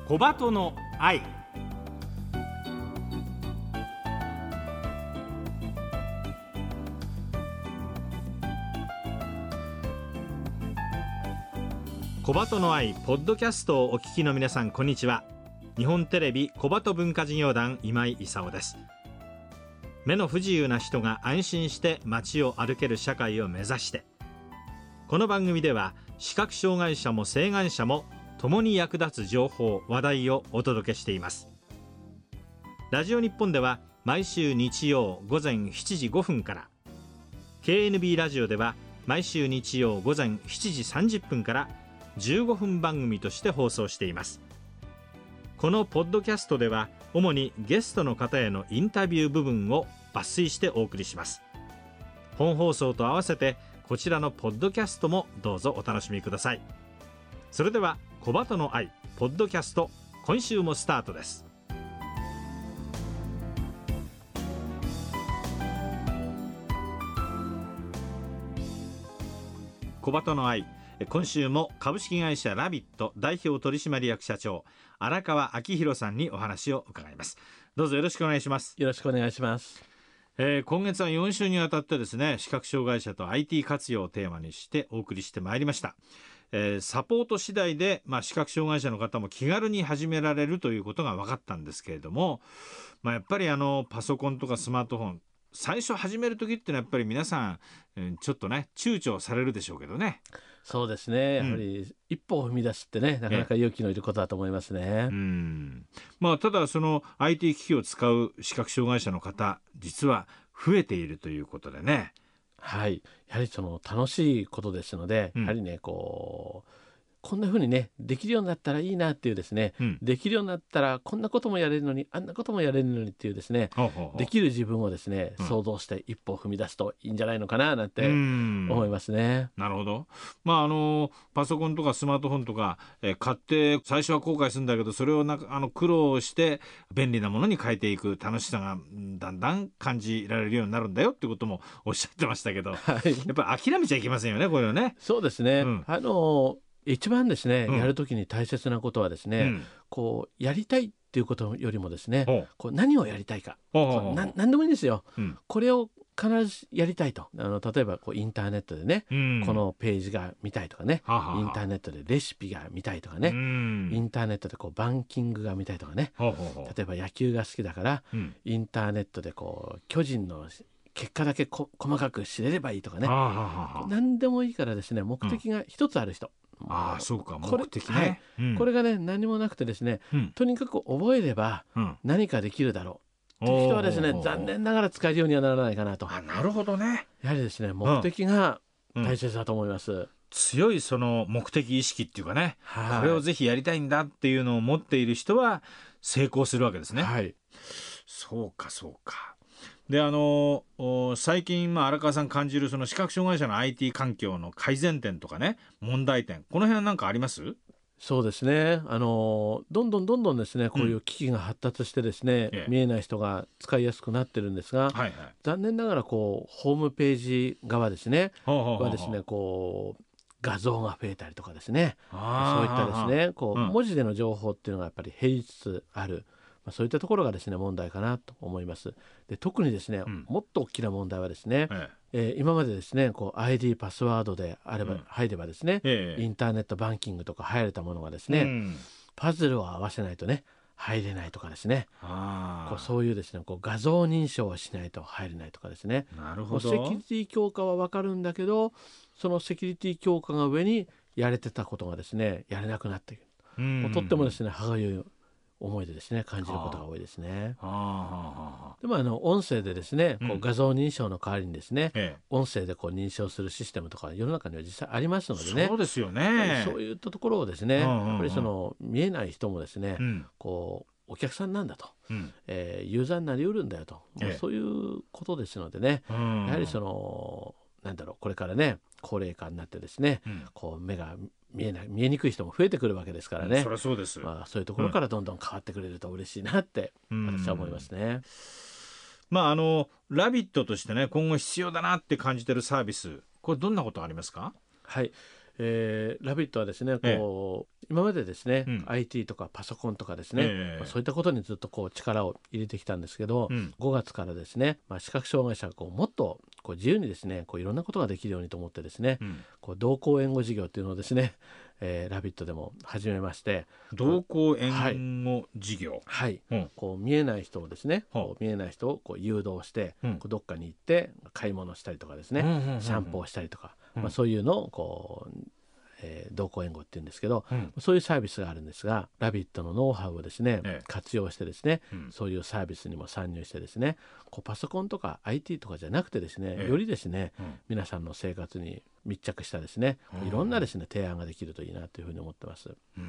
小鳩の愛。小鳩の愛ポッドキャストをお聞きの皆さん、こんにちは。日本テレビ小鳩文化事業団今井勲です。目の不自由な人が安心して街を歩ける社会を目指して、この番組では視覚障害者も晴眼者も共に役立つ情報話題をお届けしています。ラジオ日本では毎週日曜午前7時5分から、 KNB ラジオでは毎週日曜午前7時30分から15分番組として放送しています。このポッドキャストでは主にゲストの方へのインタビュー部分を抜粋してお送りします。本放送と合わせてこちらのポッドキャストもどうぞお楽しみください。それでは小鳩の愛ポッドキャスト、今週もスタートです。小鳩の愛、今週も株式会社ラビット代表取締役社長荒川明弘さんにお話を伺います。どうぞよろしくお願いします。 よろしくお願いします。 今月は4週にわたってですね、視覚障害者と IT 活用をテーマにしてお送りしてまいりました。サポート次第で、視覚障害者の方も気軽に始められるということが分かったんですけれども、やっぱりパソコンとかスマートフォン、最初始める時ってのはやっぱり皆さん、ちょっとね躊躇されるでしょうけどね。 そうですね、やはり一歩を踏み出すってね、なかなか勇気のいることだと思いますね。 ただその IT 機器を使う視覚障害者の方、実は増えているということでね。 はい、やはりその楽しいことですので、やはりねこんな風にねできるようになったらいいなっていうですね、できるようになったらこんなこともやれるのにあんなこともやれるのにっていうですね、できる自分をですね、想像して一歩を踏み出すといいんじゃないのかななんて思いますね。 なるほど。パソコンとかスマートフォンとか、買って最初は後悔するんだけど、それを苦労して便利なものに変えていく楽しさがだんだん感じられるようになるんだよってこともおっしゃってましたけど、やっぱり諦めちゃいけませんよね、これはね。 そうですね、一番ですね、やるときに大切なことはですね、やりたいっていうことよりもですね、何をやりたいか、何でもいいんですよ、これを必ずやりたいと。例えばインターネットでね、このページが見たいとかね、インターネットでレシピが見たいとかね、インターネットでバンキングが見たいとかね、例えば野球が好きだから、インターネットで巨人の結果だけ細かく知れればいいとかね、何でもいいからですね、目的が一つある人、 そうか、目的ね。 これがね何もなくてですね、とにかく覚えれば何かできるだろうっていう人はですね、残念ながら使えるようにはならないかなと。 なるほどね。 やはりですね、目的が大切だと思います。 強いその目的意識っていうかね、これをぜひやりたいんだっていうのを持っている人は成功するわけですね。そうかそうか。で最近荒川さん感じるその視覚障害者の IT 環境の改善点とかね、問題点、この辺は何かあります？ そうですね、どんどんですね、こういう機器が発達してですね、見えない人が使いやすくなってるんですが、残念ながらホームページ側ですねはですね、画像が増えたりとかですね、そういったですね文字での情報っていうのがやっぱり減りつつある、そういったところがですね問題かなと思います。で、特にですね、もっと大きな問題はですね、今までですねID パスワードであれば、入ればですね、インターネットバンキングとか入れたものがですね、パズルを合わせないとね入れないとかですね、そういうですね画像認証をしないと入れないとかですね。 なるほど。 セキュリティ強化は分かるんだけど、そのセキュリティ強化が上にやれてたことがですねやれなくなっている、とってもですね歯がゆい思いでですね感じることが多いですね。でも音声でですね画像認証の代わりにですね、音声で認証するシステムとか世の中には実際ありますのでね。 そうですよね。 そういったところをですね、やっぱりその見えない人もですね、お客さんなんだと、ユーザーになりうるんだよと、そういうことですのでね、やはりそのこれからね高齢化になってですね、目が見えにくい人も増えてくるわけですからね、 そりゃそうです。 そういうところからどんどん変わってくれると嬉しいなって私は思いますね。 ラビットとしてね今後必要だなって感じてるサービス、これどんなことありますか？ はい、 ラビットはですね今までですね、IT とかパソコンとかですね、そういったことにずっと力を入れてきたんですけど、5月からですね、視覚障害者がもっと自由にですねいろんなことができるようにと思ってですね、同行援護事業というのをですね、ラビットでも始めまして。 同行援護事業、 見えない人をですね、見えない人を誘導して、どっかに行って買い物したりとかですね、散歩をしたりとか、そういうのを同行援護っていうんですけど、そういうサービスがあるんですが、ラビットのノウハウをですね、活用してですね、そういうサービスにも参入してですね、パソコンとか IT とかじゃなくてですね、よりですね、皆さんの生活に密着したですね、いろんなですね提案ができるといいなというふうに思ってます。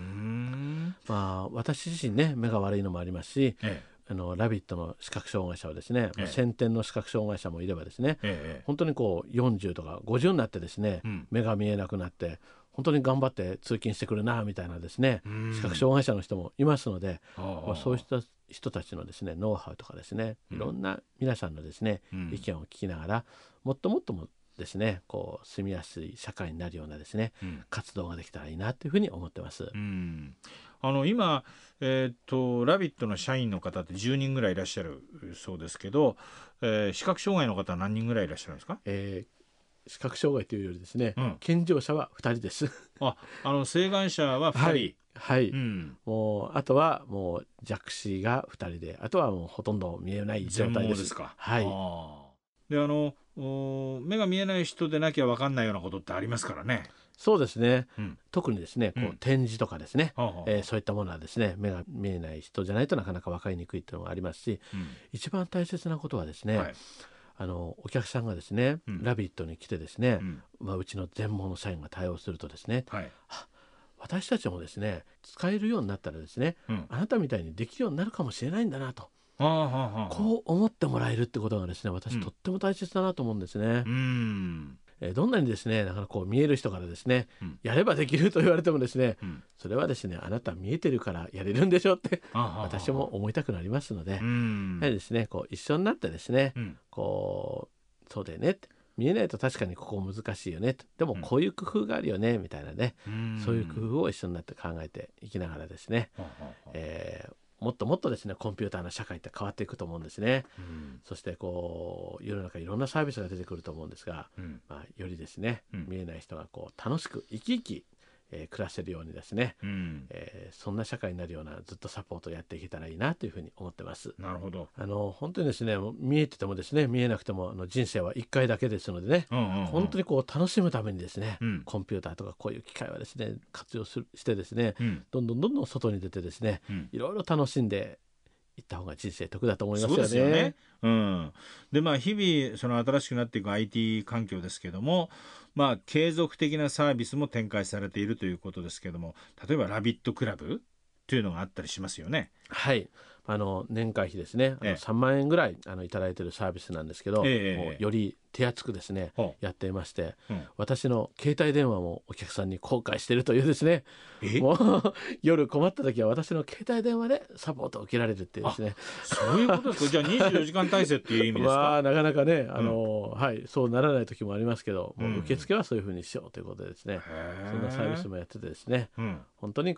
私自身ね、目が悪いのもありますし、ラビットの視覚障害者はですね、先天の視覚障害者もいればですね、本当に40とか50になってですね、目が見えなくなって本当に頑張って通勤してくるなみたいなですね、視覚障害者の人もいますので、そうした人たちのですねノウハウとかですね、いろんな皆さんのですね、意見を聞きながらもっともっともですね住みやすい社会になるようなですね、活動ができたらいいなというふうに思ってます。 今、ラビットの社員の方って10人ぐらいいらっしゃるそうですけど、視覚障害の方は何人ぐらいいらっしゃるんですか？ 視覚障害というよりですね、健常者は2人です。 晴眼者は2 人、もうあとはもう弱視が2人で、あとはもうほとんど見えない状態です。 ですか。で目が見えない人でなきゃ分かんないようなことってありますからね。 そうですね、特にですね展示とかですね、そういったものはですね目が見えない人じゃないとなかなか分かりにくいっていうのがありますし、一番大切なことはですね、お客さんがですね、ラビットに来てですね、うちの全盲の社員が対応するとですね、私たちもですね使えるようになったらですね、あなたみたいにできるようになるかもしれないんだなと、こう思ってもらえるってことがですね、私とっても大切だなと思うんですね。どんなにですねなかなか見える人からですね、やればできると言われてもですね、それはですねあなた見えてるからやれるんでしょって私も思いたくなりますので、やはりですね一緒になってですね、そうだよねって、見えないと確かにここ難しいよね、でもこういう工夫があるよねみたいなね、そういう工夫を一緒になって考えていきながらですね、もっともっとですねコンピューターの社会って変わっていくと思うんですね。そして世の中いろんなサービスが出てくると思うんですが、よりですね、見えない人が楽しく生き生き暮らせるようにですね、そんな社会になるようなずっとサポートをやっていけたらいいなというふうに思ってます。 なるほど。 本当にですね見えててもですね見えなくても人生は1回だけですのでね、本当に楽しむためにですね、コンピューターとかこういう機械はですね活用してですね、どんどん外に出てですね、いろいろ楽しんでいった方が人生得だと思いますよね。 そうですよね。で日々その新しくなっていく IT 環境ですけども、継続的なサービスも展開されているということですけども、例えばラビットクラブというのがあったりしますよね。 年会費ですね3万円ぐらいいただいているサービスなんですけど、もうより手厚くですねやっていまして、私の携帯電話もお客さんに公開しているというですね、もう夜困った時は私の携帯電話でサポートを受けられるっていうですね。 そういうことですか。じゃあ24時間体制っていう意味ですか？ なかなかねそうならない時もありますけど、もう受付はそういうふうにしようということでですね、そんなサービスもやっててですね、本当に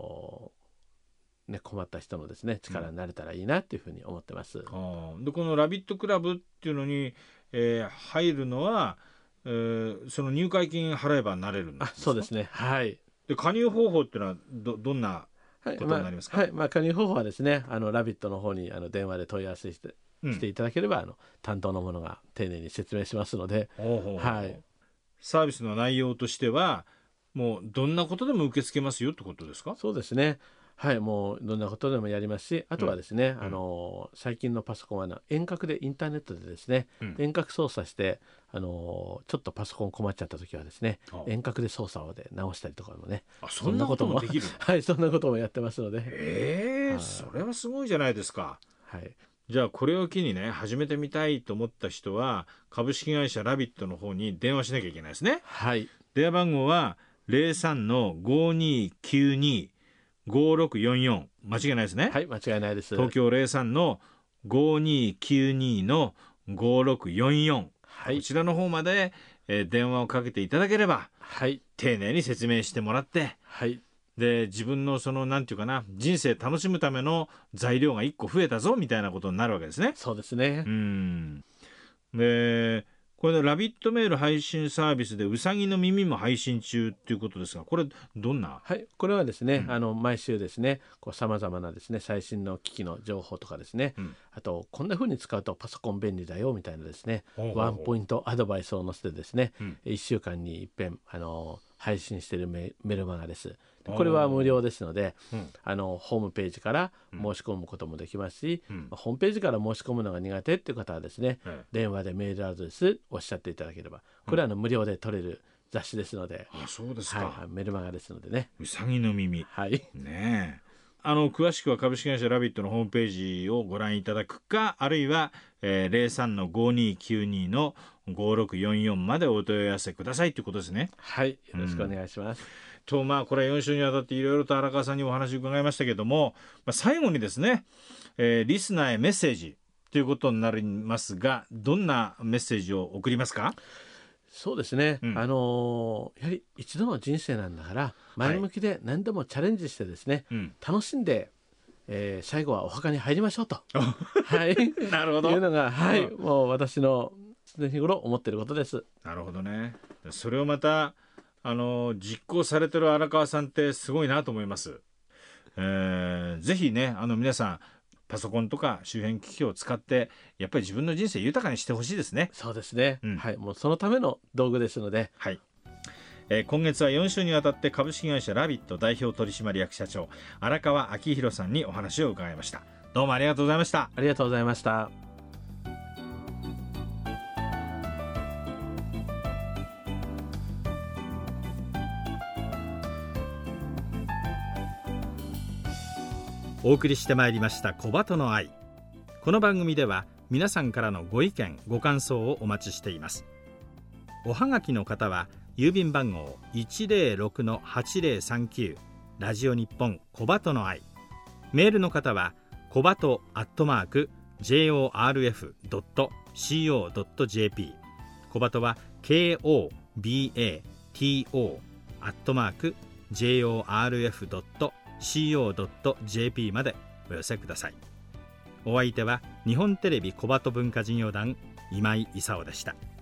困った人のですね力になれたらいいなというふうに思ってます。 でこのラビットクラブっていうのに、入るのは、その入会金払えばなれるんですか？ そうですね。 で加入方法っていうのはどんなことになりますか？ 加入方法はですねラビットの方に電話で問い合わせしていただければ、担当の者が丁寧に説明しますので、 サービスの内容としてはもうどんなことでも受け付けますよってことですか？そうですね。もうどんなことでもやりますし、あとはですね、最近のパソコンは遠隔でインターネットでですね、遠隔操作してちょっとパソコン困っちゃった時はですね、遠隔で操作で直したりとかもね、 そんなこともできるそんなこともやってますので、 それはすごいじゃないですか。じゃあこれを機にね始めてみたいと思った人は株式会社ラビットの方に電話しなきゃいけないですね。電話番号は 03-5292-5644 間違いないですね。 間違いないです。 東京 03-5292-5644 はい、 こちらの方まで、電話をかけていただければ、 はい、 丁寧に説明してもらって、 はい、 で自分のそのなんていうかな、人生楽しむための材料が1個増えたぞみたいなことになるわけですね。 そうですね。 でこれでラビットメール配信サービスでうさぎの耳も配信中ということですが、これどんな？ はい、これはですね、毎週ですね、さまざまなですね、最新の機器の情報とかですね、あとこんな風に使うとパソコン便利だよみたいなですね、ワンポイントアドバイスを載せてですね、1週間に一遍配信しているメルマガです。これは無料ですので、ホームページから申し込むこともできますし、ホームページから申し込むのが苦手っていう方はですね、電話でメールアドレスおっしゃっていただければ、これは無料で取れる雑誌ですので、 そうですか、 メルマガですのでね。 うさぎの耳、 ねえ、詳しくは株式会社ラビットのホームページをご覧いただくか、あるいは、03-5292の5644までお問い合わせくださいということですね。 はい、よろしくお願いします。 これ4週にわたっていろいろと荒川さんにお話を伺いましたけども、最後にですね、リスナーへメッセージということになりますが、どんなメッセージを送りますか？ そうですね、やはり一度の人生なんだから前向きで何でもチャレンジしてですね、楽しんで、最後はお墓に入りましょうとなるほど、 いうのが、もう私の常日頃思っていることです。 なるほどね。それをまた実行されてる荒川さんってすごいなと思います。ぜひね、皆さんパソコンとか周辺機器を使ってやっぱり自分の人生豊かにしてほしいですね。 そうですね、もうそのための道具ですので、 今月は4週にわたって株式会社ラビット代表取締役社長荒川明弘さんにお話を伺いました。どうもありがとうございました。 ありがとうございました。 お送りしてまいりました小鳩の愛。この番組では皆さんからのご意見ご感想をお待ちしています。おはがきの方は郵便番号 106-8039 ラジオ日本小鳩の愛。メールの方は小鳩@jorf.co.jp、 小鳩は KOBATO @jorf.co.jp までお寄せください。お相手は日本テレビ小鳩文化事業団今井勲でした。